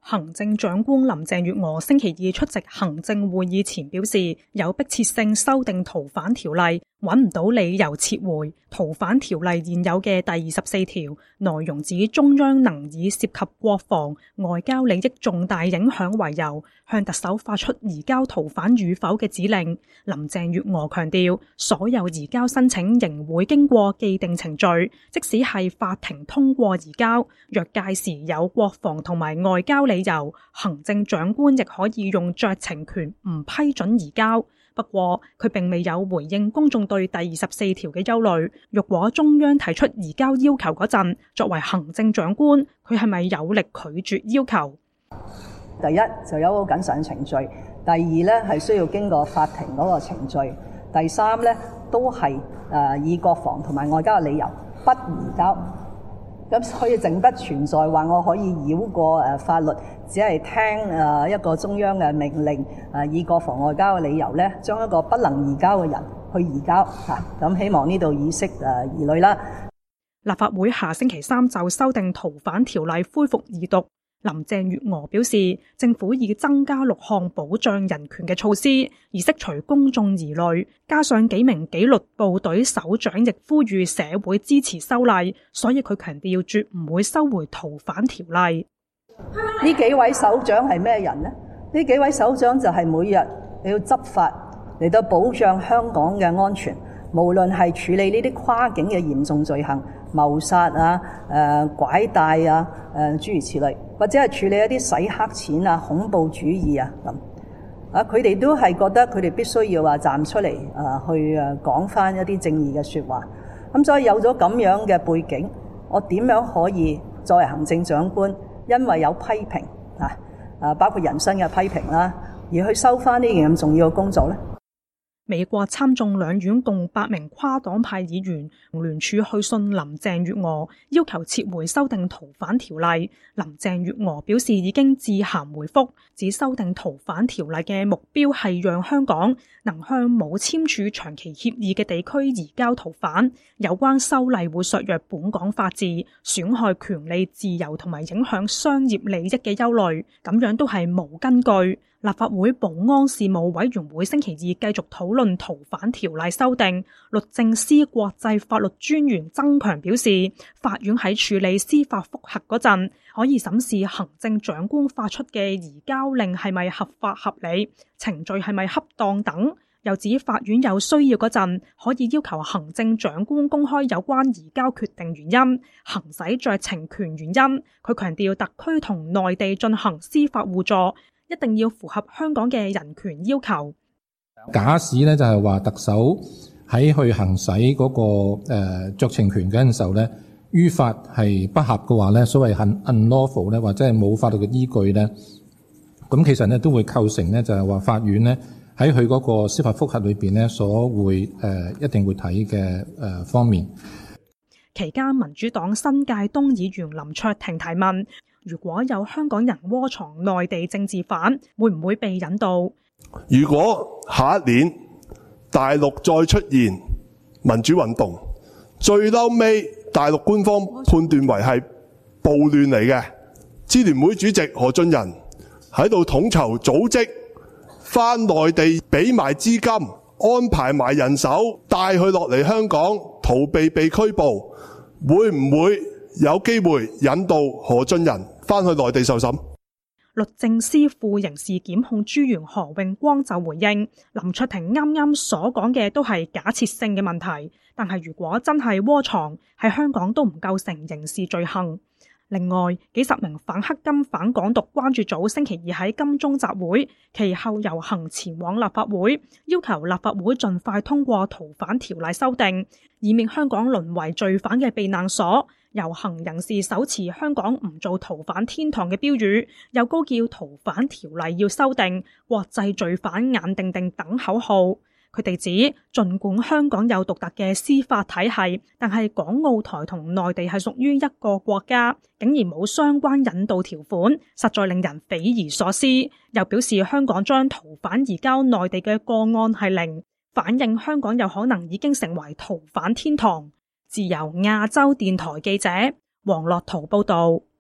行政長官林鄭月娥星期二出席行政會議前表示，有迫切性修訂逃犯條例，揾唔到理由撤回逃犯條例現有嘅第24條，內容指中央能以涉及國防、外交利益重大影響為由，向特首發出移交逃犯與否嘅指令。林鄭月娥強調，所有移交申請仍會經過既定程序，即使係法庭通過移交，若屆時有國防同埋外交理由，行政長官亦可以用酌情權唔批准移交。不過，佢並未有回應公眾對第24條嘅憂慮。若果中央提出移交要求嗰陣，作為行政長官，佢係咪有力拒絕要求？ 第一就有個謹慎程序，第二咧係需要經過法庭嗰個程序，第三咧都係以國防同埋外交嘅理由不移交。咁所以淨不存在話我可以繞過法律，只係聽一個中央嘅命令，以國防外交嘅理由咧，將一個不能移交嘅人去移交嚇。咁希望呢度以釋疑慮啦。 立法會下星期三就修訂逃犯條例恢復二讀。林鄭月娥表示，政府已增加6項保障人權嘅措施，以釋除公眾疑慮。加上幾名紀律部隊首長亦呼籲社會支持修例，所以佢強調絕唔會收回逃犯條例。 呢幾位首長係咩人呢？呢幾位首長就係每日你要執法嚟到保障香港嘅安全，無論係處理呢啲跨境嘅嚴重罪行、謀殺啊、拐帶啊、諸如此類，或者係處理一啲洗黑錢啊、恐怖主義啊咁。佢哋都係覺得佢哋必須要站出嚟去講翻一啲正義嘅說話。咁所以有咗咁樣嘅背景，我點樣可以作為行政長官，因為有批評包括人身嘅批評啦，而去收翻呢件咁重要嘅工作呢？ 美國參眾兩院共8名跨黨派議員聯署去信林鄭月娥，要求撤回修訂逃犯條例。林鄭月娥表示已經致函回覆，指修訂逃犯條例嘅目標係讓香港能向冇簽署長期協議嘅地區移交逃犯。有關修例會削弱本港法治、損害權利自由同埋影響商業利益嘅憂慮，咁樣都係冇根據。立法會保安事務委員會星期二繼續討論逃犯條例修訂。律政司國際法律專員曾強表示，法院喺處理司法覆核嗰陣，可以審視行政長官發出嘅移交令係咪合法合理、程序係咪恰當等。又指法院有需要嗰陣，可以要求行政長官公開有關移交決定原因、行使酌情權原因。佢強調特區同內地進行司法互助，一定要符合香港嘅人權要求。 假使咧就係話特首喺去行使嗰個酌情權嗰陣時候咧，於法係不合嘅話咧，所謂 unlawful 咧，或者係冇法律嘅依據咧，咁其實咧都會構成咧就係話法院咧喺佢嗰個司法覆核裏邊咧所會一定會睇嘅方面。 期間民主黨新界東議員林卓廷提問，如果有香港人窩藏內地政治犯，會唔會被引渡？ 如果下一年大陸再出現民主運動，最嬲尾大陸官方判斷為係暴亂嚟嘅，支聯會主席何俊仁喺度統籌組織返內地，俾埋資金，安排埋人手，帶佢落嚟香港逃避被拘捕，會唔會有機會引渡何俊仁返去內地受審？ 律政司副刑事檢控專員何永光就回應，林卓廷啱啱所講嘅都係假設性嘅問題，但係如果真係窩藏喺香港都唔構成刑事罪行。另外，幾十名反黑金、反港獨關注組星期二喺金鐘集會，其後遊行前往立法會，要求立法會盡快通過逃犯條例修訂，以免香港淪為罪犯嘅避難所。遊行人士手持香港唔做逃犯天堂嘅標語，又高叫逃犯條例要修訂、國際罪犯眼定定等口號。佢哋指，儘管香港有獨特嘅司法體系，但係港澳台同內地係屬於一個國家，竟然冇相關引渡條款，實在令人匪夷所思。又表示香港將逃犯移交內地嘅個案係零，反映香港有可能已經成為逃犯天堂。自由亞洲電台記者黃樂圖報道。